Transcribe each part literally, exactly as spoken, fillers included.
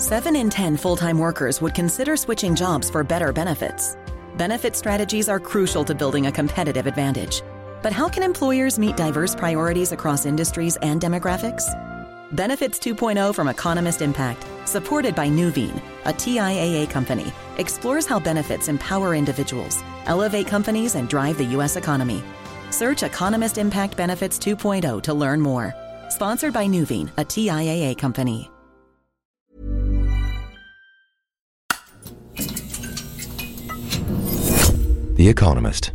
Seven in ten full-time workers would consider switching jobs for better benefits. Benefit strategies are crucial to building a competitive advantage. But how can employers meet diverse priorities across industries and demographics? Benefits two point oh from Economist Impact, supported by Nuveen, a T I A A company, explores how benefits empower individuals, elevate companies, and drive the U S economy. Search Economist Impact Benefits two point oh to learn more. Sponsored by Nuveen, a T I A A company. The Economist.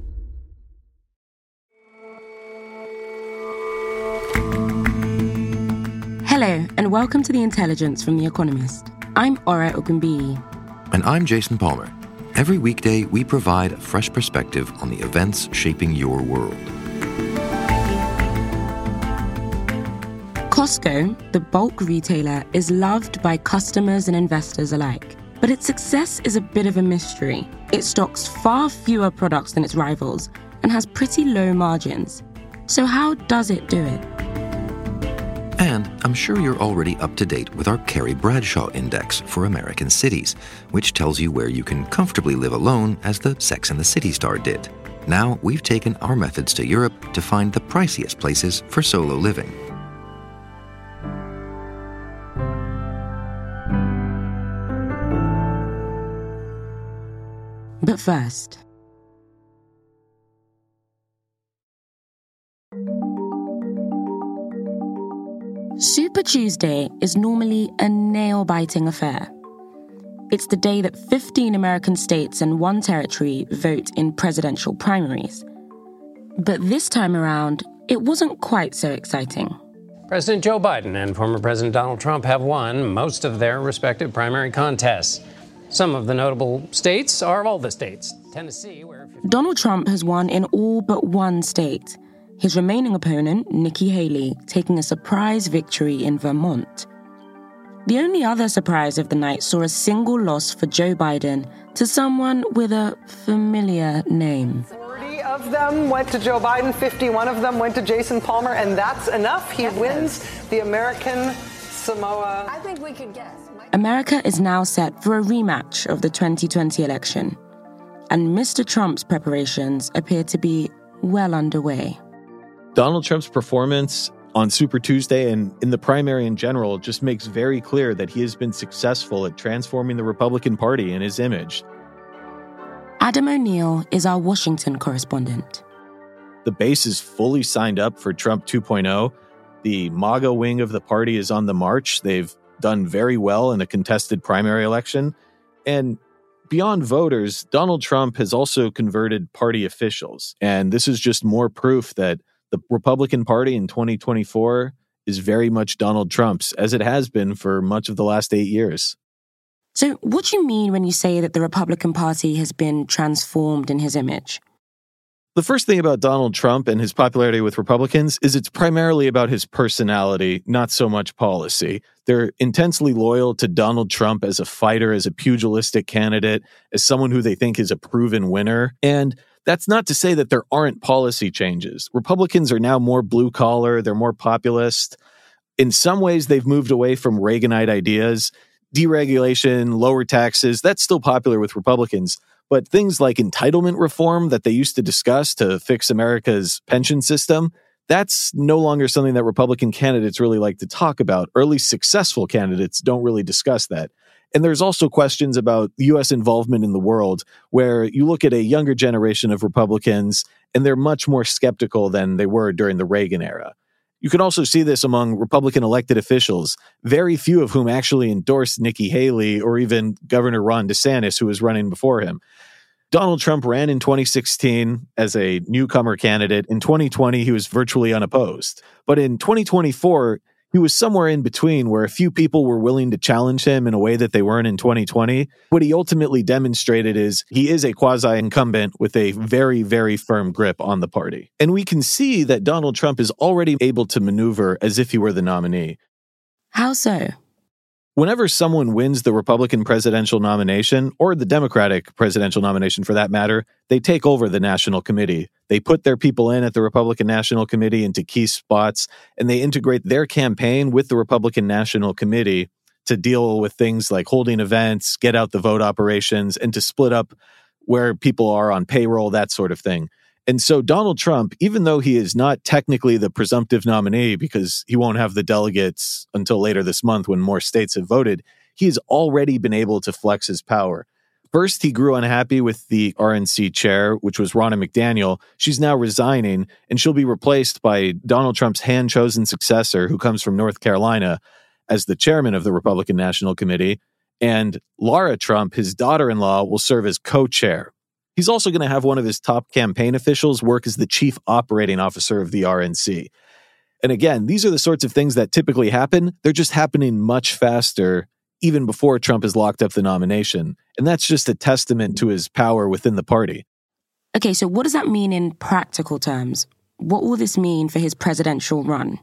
Hello, and welcome to The Intelligence from The Economist. I'm Ora Ogunbiyi. And I'm Jason Palmer. Every weekday, we provide a fresh perspective on the events shaping your world. Costco, the bulk retailer, is loved by customers and investors alike. But its success is a bit of a mystery. It stocks far fewer products than its rivals and has pretty low margins. So how does it do it? And I'm sure you're already up to date with our Carrie Bradshaw Index for American cities, which tells you where you can comfortably live alone, as the Sex and the City star did. Now we've taken our methods to Europe to find the priciest places for solo living. But first, Super Tuesday is normally a nail-biting affair. It's the day that fifteen American states and one territory vote in presidential primaries. But this time around, it wasn't quite so exciting. President Joe Biden and former President Donald Trump have won most of their respective primary contests. Some of the notable states are all the states. Tennessee, where... Donald Trump has won in all but one state. His remaining opponent, Nikki Haley, taking a surprise victory in Vermont. The only other surprise of the night saw a single loss for Joe Biden to someone with a familiar name. forty of them went to Joe Biden, fifty-one of them went to Jason Palmer, and that's enough. He wins the American Samoa. I think we could guess. America is now set for a rematch of the twenty twenty election, and Mister Trump's preparations appear to be well underway. Donald Trump's performance on Super Tuesday and in the primary in general just makes very clear that he has been successful at transforming the Republican Party and his image. Adam O'Neill is our Washington correspondent. The base is fully signed up for Trump two point oh. The MAGA wing of the party is on the march. They've done very well in a contested primary election. And beyond voters, Donald Trump has also converted party officials. And this is just more proof that the Republican Party in twenty twenty-four is very much Donald Trump's, as it has been for much of the last eight years. So what do you mean when you say that the Republican Party has been transformed in his image? The first thing about Donald Trump and his popularity with Republicans is it's primarily about his personality, not so much policy. They're intensely loyal to Donald Trump as a fighter, as a pugilistic candidate, as someone who they think is a proven winner. And that's not to say that there aren't policy changes. Republicans are now more blue-collar, they're more populist. In some ways, they've moved away from Reaganite ideas. Deregulation, lower taxes, that's still popular with Republicans. But things like entitlement reform that they used to discuss to fix America's pension system, that's no longer something that Republican candidates really like to talk about, or at least successful candidates don't really discuss that. And there's also questions about U S involvement in the world, where you look at a younger generation of Republicans, and they're much more skeptical than they were during the Reagan era. You can also see this among Republican elected officials, very few of whom actually endorsed Nikki Haley or even Governor Ron DeSantis, who was running before him. Donald Trump ran in twenty sixteen as a newcomer candidate. In twenty twenty, he was virtually unopposed. But in twenty twenty-four, he was somewhere in between, where a few people were willing to challenge him in a way that they weren't in twenty twenty. What he ultimately demonstrated is he is a quasi-incumbent with a very, very firm grip on the party. And we can see that Donald Trump is already able to maneuver as if he were the nominee. How so? Whenever someone wins the Republican presidential nomination, or the Democratic presidential nomination for that matter, they take over the National Committee. They put their people in at the Republican National Committee into key spots, and they integrate their campaign with the Republican National Committee to deal with things like holding events, get out the vote operations, and to split up where people are on payroll, that sort of thing. And so Donald Trump, even though he is not technically the presumptive nominee because he won't have the delegates until later this month when more states have voted, he has already been able to flex his power. First, he grew unhappy with the R N C chair, which was Ronna McDaniel. She's now resigning, and she'll be replaced by Donald Trump's hand-chosen successor, who comes from North Carolina, as the chairman of the Republican National Committee. And Lara Trump, his daughter-in-law, will serve as co-chair. He's also going to have one of his top campaign officials work as the chief operating officer of the R N C. And again, these are the sorts of things that typically happen. They're just happening much faster even before Trump has locked up the nomination. And that's just a testament to his power within the party. Okay, so what does that mean in practical terms? What will this mean for his presidential run?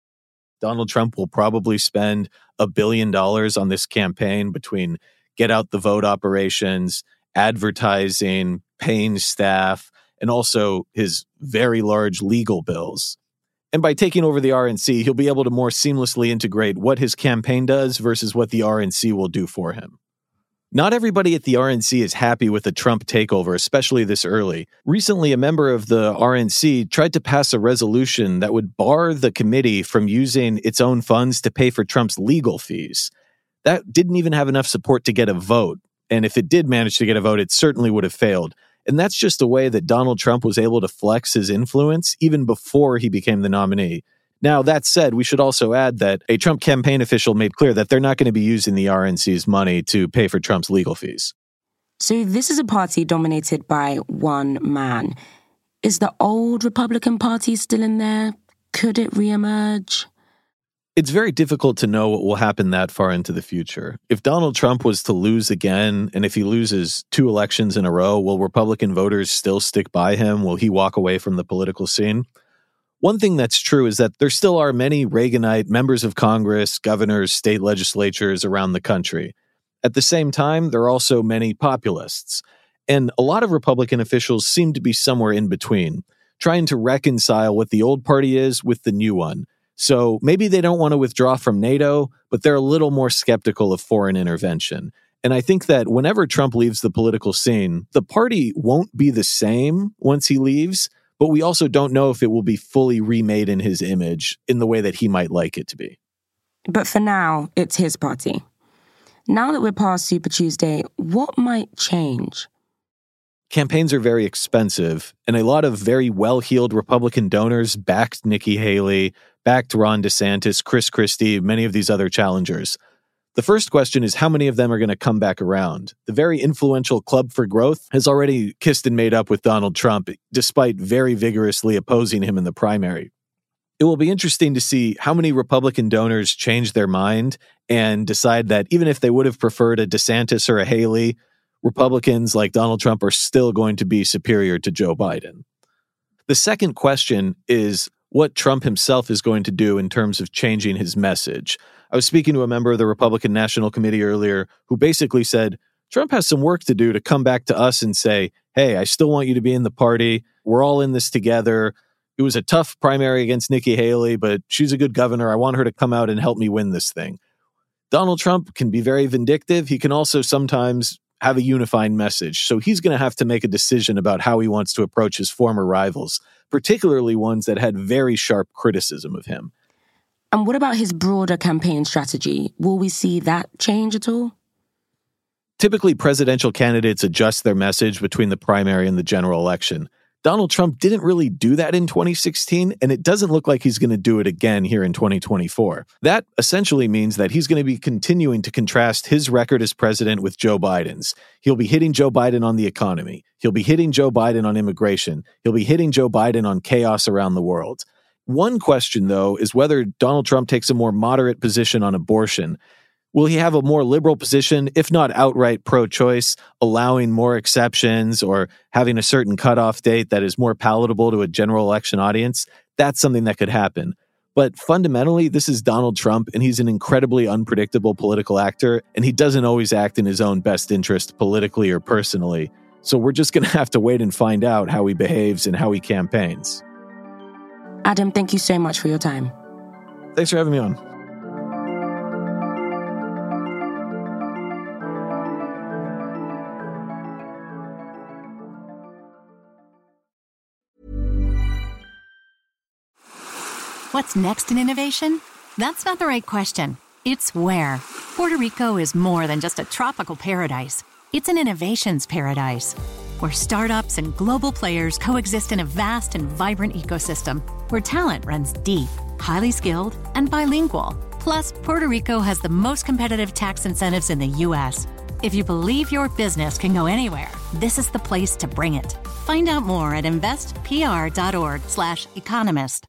Donald Trump will probably spend a billion dollars on this campaign between get out the vote operations, advertising, paying staff, and also his very large legal bills. And by taking over the R N C, he'll be able to more seamlessly integrate what his campaign does versus what the R N C will do for him. Not everybody at the R N C is happy with the Trump takeover, especially this early. Recently, a member of the R N C tried to pass a resolution that would bar the committee from using its own funds to pay for Trump's legal fees. That didn't even have enough support to get a vote. And if it did manage to get a vote, it certainly would have failed. And that's just a way that Donald Trump was able to flex his influence even before he became the nominee. Now, that said, we should also add that a Trump campaign official made clear that they're not going to be using the R N C's money to pay for Trump's legal fees. So this is a party dominated by one man. Is the old Republican Party still in there? Could it reemerge? It's very difficult to know what will happen that far into the future. If Donald Trump was to lose again, and if he loses two elections in a row, will Republican voters still stick by him? Will he walk away from the political scene? One thing that's true is that there still are many Reaganite members of Congress, governors, state legislatures around the country. At the same time, there are also many populists. And a lot of Republican officials seem to be somewhere in between, trying to reconcile what the old party is with the new one. So maybe they don't want to withdraw from NATO, but they're a little more skeptical of foreign intervention. And I think that whenever Trump leaves the political scene, the party won't be the same once he leaves, but we also don't know if it will be fully remade in his image in the way that he might like it to be. But for now, it's his party. Now that we're past Super Tuesday, what might change? Campaigns are very expensive, and a lot of very well-heeled Republican donors backed Nikki Haley, backed Ron DeSantis, Chris Christie, many of these other challengers. The first question is how many of them are going to come back around? The very influential Club for Growth has already kissed and made up with Donald Trump, despite very vigorously opposing him in the primary. It will be interesting to see how many Republican donors change their mind and decide that even if they would have preferred a DeSantis or a Haley, Republicans like Donald Trump are still going to be superior to Joe Biden. The second question is what Trump himself is going to do in terms of changing his message. I was speaking to a member of the Republican National Committee earlier who basically said, Trump has some work to do to come back to us and say, hey, I still want you to be in the party. We're all in this together. It was a tough primary against Nikki Haley, but she's a good governor. I want her to come out and help me win this thing. Donald Trump can be very vindictive. He can also sometimes have a unifying message. So he's going to have to make a decision about how he wants to approach his former rivals, particularly ones that had very sharp criticism of him. And what about his broader campaign strategy? Will we see that change at all? Typically, presidential candidates adjust their message between the primary and the general election. Donald Trump didn't really do that in twenty sixteen, and it doesn't look like he's going to do it again here in twenty twenty-four. That essentially means that he's going to be continuing to contrast his record as president with Joe Biden's. He'll be hitting Joe Biden on the economy. He'll be hitting Joe Biden on immigration. He'll be hitting Joe Biden on chaos around the world. One question, though, is whether Donald Trump takes a more moderate position on abortion. Will he have a more liberal position, if not outright pro-choice, allowing more exceptions or having a certain cutoff date that is more palatable to a general election audience? That's something that could happen. But fundamentally, this is Donald Trump, and he's an incredibly unpredictable political actor, and he doesn't always act in his own best interest politically or personally. So we're just going to have to wait and find out how he behaves and how he campaigns. Adam, thank you so much for your time. Thanks for having me on. What's next in innovation? That's not the right question. It's where. Puerto Rico is more than just a tropical paradise. It's an innovations paradise, where startups and global players coexist in a vast and vibrant ecosystem, where talent runs deep, highly skilled, and bilingual. Plus, Puerto Rico has the most competitive tax incentives in the U S. If you believe your business can go anywhere, this is the place to bring it. Find out more at investpr.org slash economist.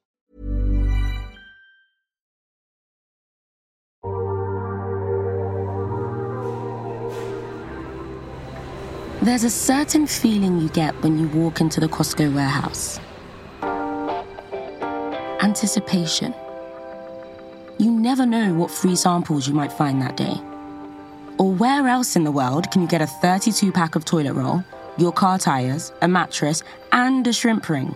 There's a certain feeling you get when you walk into the Costco warehouse. Anticipation. You never know what free samples you might find that day. Or where else in the world can you get a thirty-two pack of toilet roll, your car tires, a mattress, and a shrimp ring?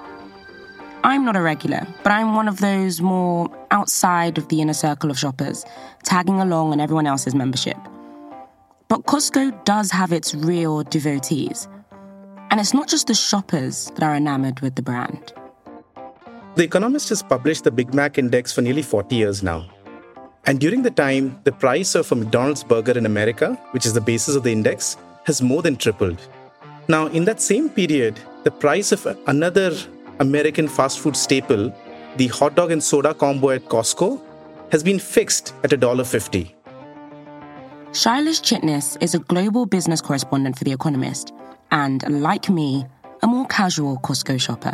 I'm not a regular, but I'm one of those more outside of the inner circle of shoppers, tagging along on everyone else's membership. But Costco does have its real devotees. And it's not just the shoppers that are enamored with the brand. The Economist has published the Big Mac Index for nearly forty years now. And during the time, the price of a McDonald's burger in America, which is the basis of the index, has more than tripled. Now, in that same period, the price of another American fast food staple, the hot dog and soda combo at Costco, has been fixed at one dollar fifty. Shailesh Chitnis is a global business correspondent for The Economist, and like me, a more casual Costco shopper.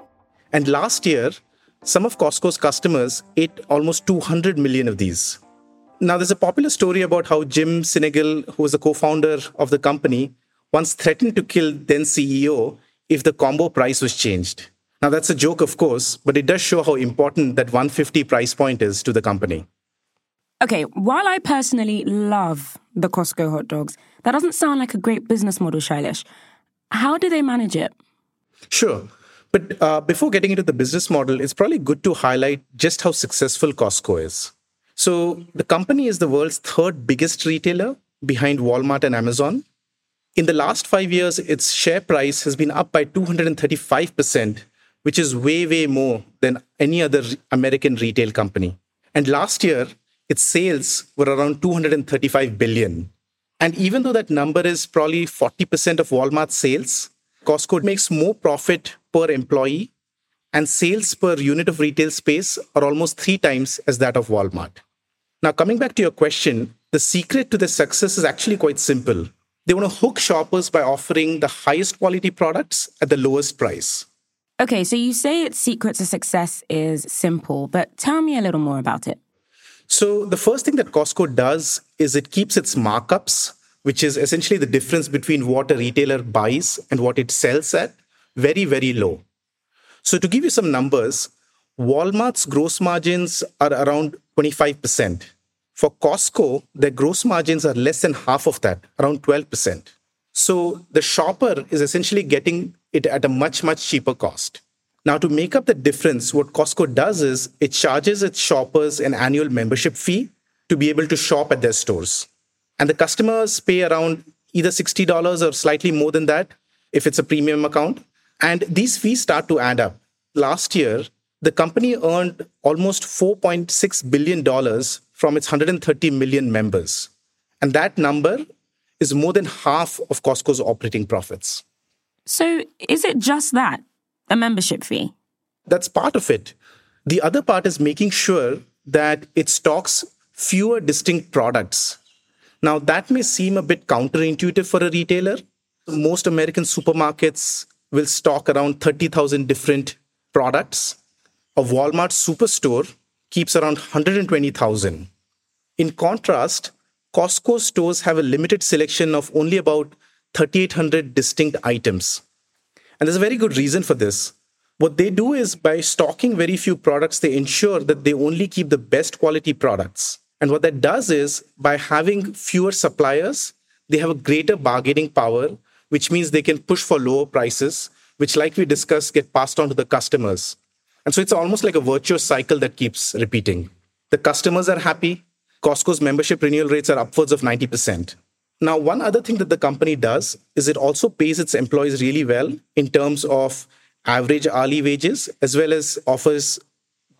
And last year, some of Costco's customers ate almost two hundred million of these. Now, there's a popular story about how Jim Sinegal, who was the co-founder of the company, once threatened to kill then C E O if the combo price was changed. Now, that's a joke, of course, but it does show how important that one hundred fifty price point is to the company. Okay, while I personally love the Costco hot dogs, that doesn't sound like a great business model, Shailesh. How do they manage it? Sure. But uh, before getting into the business model, it's probably good to highlight just how successful Costco is. So the company is the world's third biggest retailer behind Walmart and Amazon. In the last five years, its share price has been up by two hundred thirty-five percent, which is way, way more than any other American retail company. And last year, its sales were around two hundred thirty-five billion. And even though that number is probably forty percent of Walmart's sales, Costco makes more profit per employee, and sales per unit of retail space are almost three times as that of Walmart. Now, coming back to your question, the secret to their success is actually quite simple. They want to hook shoppers by offering the highest quality products at the lowest price. Okay, so you say its secret to success is simple, but tell me a little more about it. So the first thing that Costco does is it keeps its markups, which is essentially the difference between what a retailer buys and what it sells at, very, very low. So to give you some numbers, Walmart's gross margins are around twenty-five percent. For Costco, their gross margins are less than half of that, around twelve percent. So the shopper is essentially getting it at a much, much cheaper cost. Now, to make up the difference, what Costco does is it charges its shoppers an annual membership fee to be able to shop at their stores. And the customers pay around either sixty dollars or slightly more than that if it's a premium account. And these fees start to add up. Last year, the company earned almost four point six billion dollars from its one hundred thirty million members. And that number is more than half of Costco's operating profits. So is it just that, a membership fee? That's part of it. The other part is making sure that it stocks fewer distinct products. Now, that may seem a bit counterintuitive for a retailer. Most American supermarkets will stock around thirty thousand different products. A Walmart superstore keeps around one hundred twenty thousand. In contrast, Costco stores have a limited selection of only about thirty-eight hundred distinct items. And there's a very good reason for this. What they do is by stocking very few products, they ensure that they only keep the best quality products. And what that does is by having fewer suppliers, they have a greater bargaining power, which means they can push for lower prices, which, like we discussed, get passed on to the customers. And so it's almost like a virtuous cycle that keeps repeating. The customers are happy. Costco's membership renewal rates are upwards of ninety percent. Now, one other thing that the company does is it also pays its employees really well in terms of average hourly wages, as well as offers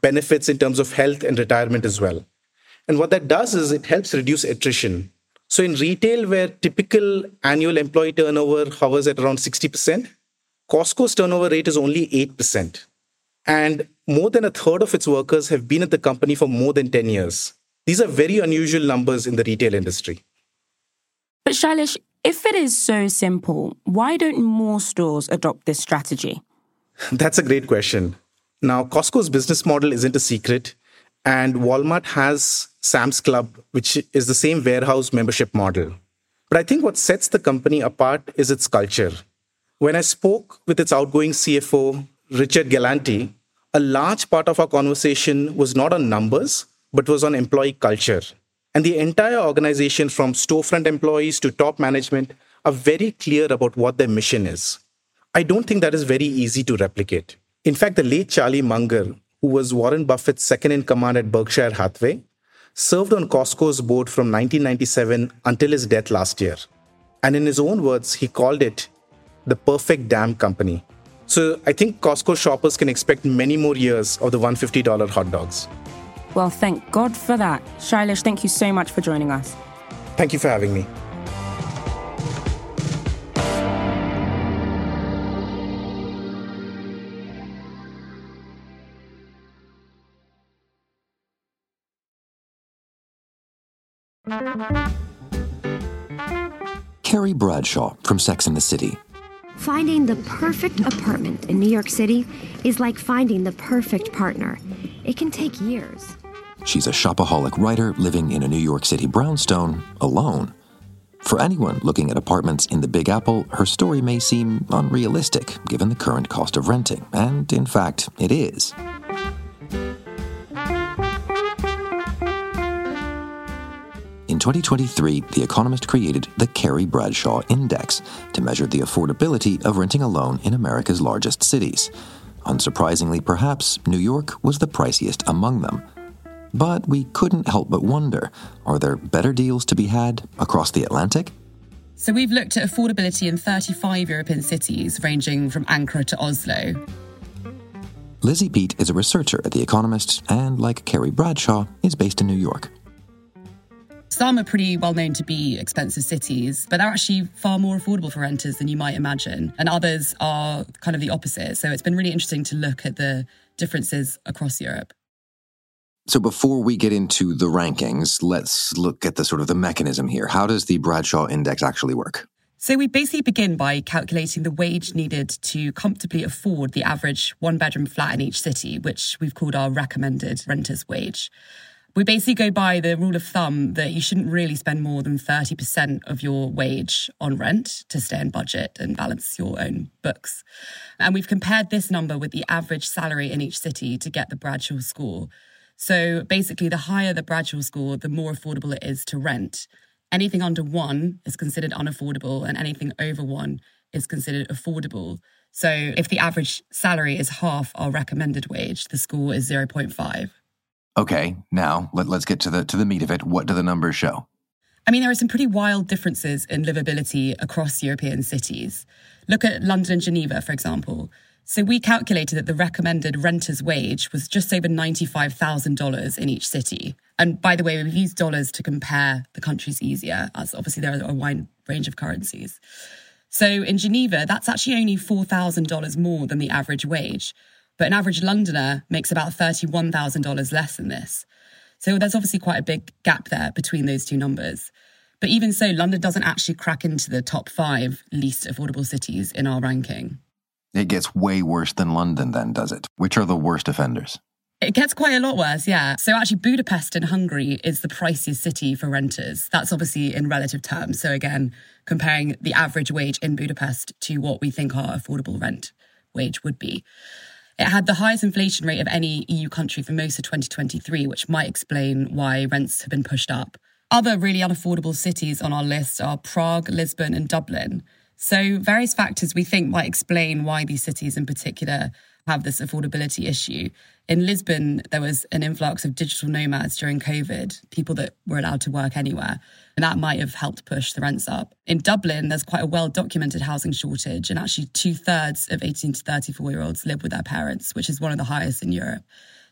benefits in terms of health and retirement as well. And what that does is it helps reduce attrition. So in retail, where typical annual employee turnover hovers at around sixty percent, Costco's turnover rate is only eight percent. And more than a third of its workers have been at the company for more than ten years. These are very unusual numbers in the retail industry. But Shailesh, if it is so simple, why don't more stores adopt this strategy? That's a great question. Now, Costco's business model isn't a secret, and Walmart has Sam's Club, which is the same warehouse membership model. But I think what sets the company apart is its culture. When I spoke with its outgoing C F O, Richard Galanti, a large part of our conversation was not on numbers, but was on employee culture. And the entire organization, from storefront employees to top management, are very clear about what their mission is. I don't think that is very easy to replicate. In fact, the late Charlie Munger, who was Warren Buffett's second-in-command at Berkshire Hathaway, served on Costco's board from nineteen ninety-seven until his death last year. And in his own words, he called it the perfect damn company. So I think Costco shoppers can expect many more years of the one hundred fifty dollars hot dogs. Well, thank God for that. Shailesh, thank you so much for joining us. Thank you for having me. Carrie Bradshaw from Sex and the City. Finding the perfect apartment in New York City is like finding the perfect partner. It can take years. She's a shopaholic writer living in a New York City brownstone, alone. For anyone looking at apartments in the Big Apple, her story may seem unrealistic given the current cost of renting, and in fact, it is. In twenty twenty-three, The Economist created the Carrie Bradshaw Index to measure the affordability of renting alone in America's largest cities. Unsurprisingly, perhaps, New York was the priciest among them. But we couldn't help but wonder, are there better deals to be had across the Atlantic? So we've looked at affordability in thirty-five European cities, ranging from Ankara to Oslo. Lizzie Peet is a researcher at The Economist and, like Carrie Bradshaw, is based in New York. Some are pretty well known to be expensive cities, but they're actually far more affordable for renters than you might imagine. And others are kind of the opposite. So it's been really interesting to look at the differences across Europe. So before we get into the rankings, let's look at the sort of the mechanism here. How does the Bradshaw Index actually work? So we basically begin by calculating the wage needed to comfortably afford the average one-bedroom flat in each city, which we've called our recommended renter's wage. We basically go by the rule of thumb that you shouldn't really spend more than thirty percent of your wage on rent to stay in budget and balance your own books. And we've compared this number with the average salary in each city to get the Bradshaw score. So basically, the higher the Bradshaw score, the more affordable it is to rent. Anything under one is considered unaffordable, and anything over one is considered affordable. So if the average salary is half our recommended wage, the score is zero point five. Okay, now let, let's get to the to the meat of it. What do the numbers show? I mean, there are some pretty wild differences in livability across European cities. Look at London and Geneva, for example. So we calculated that the recommended renter's wage was just over ninety-five thousand dollars in each city. And by the way, we've used dollars to compare the countries easier, as obviously there are a wide range of currencies. So in Geneva, that's actually only four thousand dollars more than the average wage. But an average Londoner makes about thirty-one thousand dollars less than this. So there's obviously quite a big gap there between those two numbers. But even so, London doesn't actually crack into the top five least affordable cities in our ranking. It gets way worse than London then, does it? Which are the worst offenders? It gets quite a lot worse, yeah. So actually, Budapest in Hungary is the priciest city for renters. That's obviously in relative terms. So again, comparing the average wage in Budapest to what we think our affordable rent wage would be. It had the highest inflation rate of any E U country for most of twenty twenty-three, which might explain why rents have been pushed up. Other really unaffordable cities on our list are Prague, Lisbon, and Dublin. So various factors we think might explain why these cities in particular have this affordability issue. In Lisbon, there was an influx of digital nomads during COVID, people that were allowed to work anywhere, and that might have helped push the rents up. In Dublin, there's quite a well-documented housing shortage, and actually two-thirds of eighteen to thirty-four-year-olds live with their parents, which is one of the highest in Europe.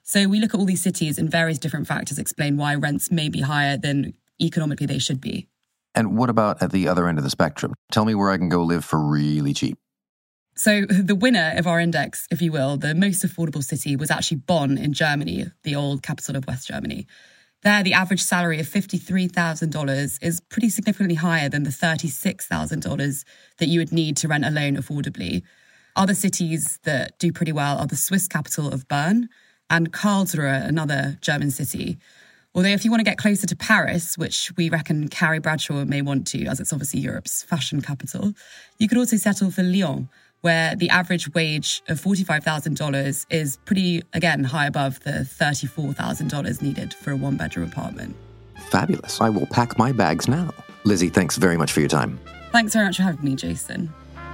So we look at all these cities and various different factors explain why rents may be higher than economically they should be. And what about at the other end of the spectrum? Tell me where I can go live for really cheap. So the winner of our index, if you will, the most affordable city was actually Bonn in Germany, the old capital of West Germany. There, the average salary of fifty-three thousand dollars is pretty significantly higher than the thirty-six thousand dollars that you would need to rent alone affordably. Other cities that do pretty well are the Swiss capital of Bern and Karlsruhe, another German city. Although if you want to get closer to Paris, which we reckon Carrie Bradshaw may want to, as it's obviously Europe's fashion capital, you could also settle for Lyon, where the average wage of forty-five thousand dollars is pretty, again, high above the thirty-four thousand dollars needed for a one-bedroom apartment. Fabulous. I will pack my bags now. Lizzie, thanks very much for your time. Thanks very much for having me, Jason.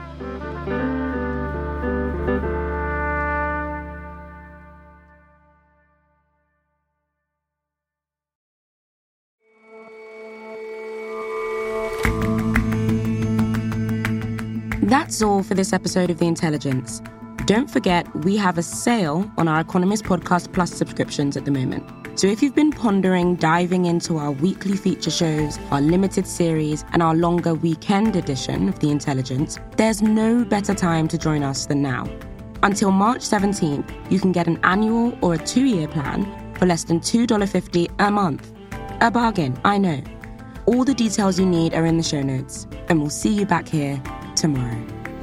That's all for this episode of The Intelligence. Don't forget, we have a sale on our Economist Podcast Plus subscriptions at the moment. So if you've been pondering diving into our weekly feature shows, our limited series, and our longer weekend edition of The Intelligence, there's no better time to join us than now. Until March seventeenth, you can get an annual or a two-year plan for less than two dollars fifty a month. A bargain, I know. All the details you need are in the show notes, and we'll see you back here tomorrow.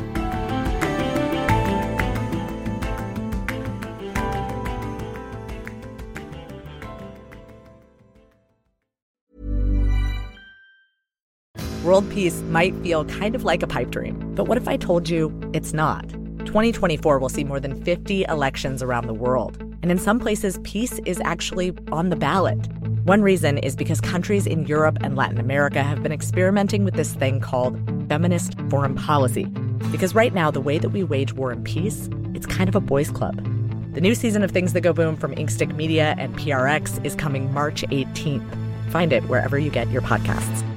World peace might feel kind of like a pipe dream, but what if I told you it's not? twenty twenty-four will see more than fifty elections around the world, and in some places, peace is actually on the ballot. One reason is because countries in Europe and Latin America have been experimenting with this thing called feminist foreign policy. Because right now, the way that we wage war and peace, it's kind of a boys' club. The new season of Things That Go Boom from Inkstick Media and P R X is coming March eighteenth. Find it wherever you get your podcasts.